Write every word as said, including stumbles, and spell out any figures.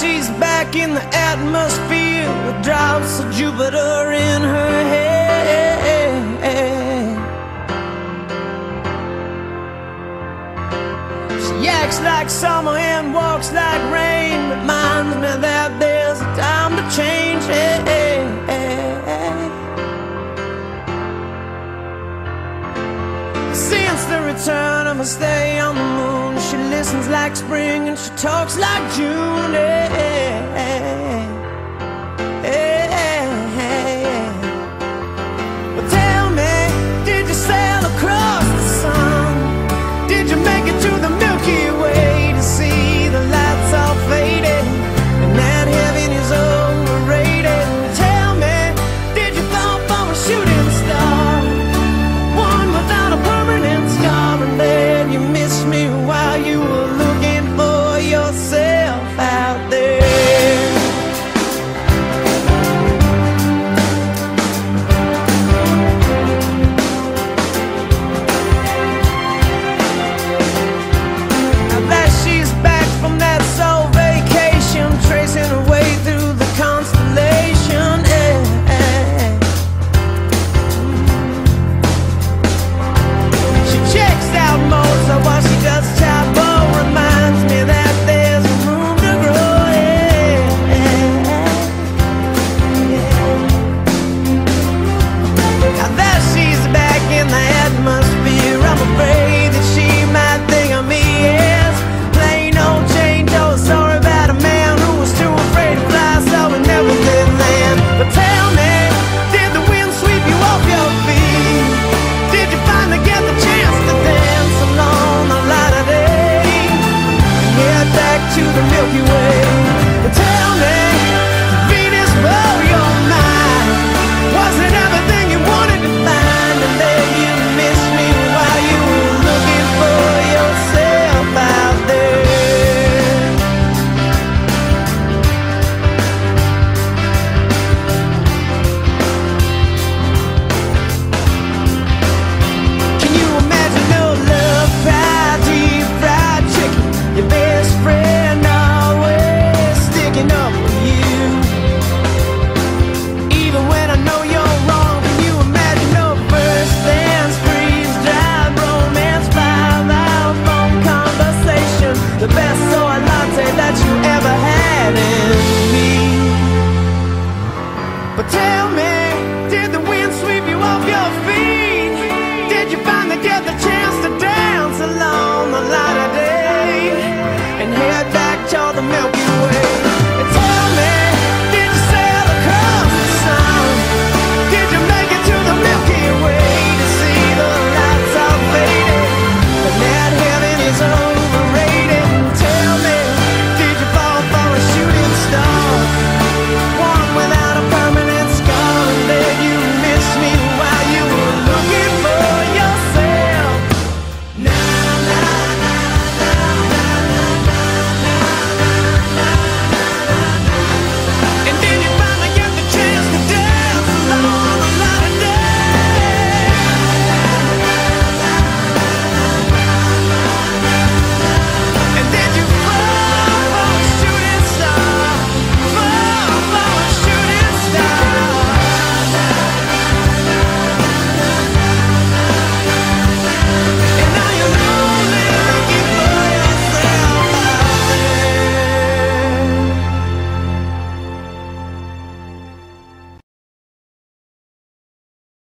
she's back in the atmosphere with drops of Jupiter in her head. She acts like summer and walks like rain, reminds me that there's a time to change. Since the return of her stay on the moon, she listens like spring and she talks like June.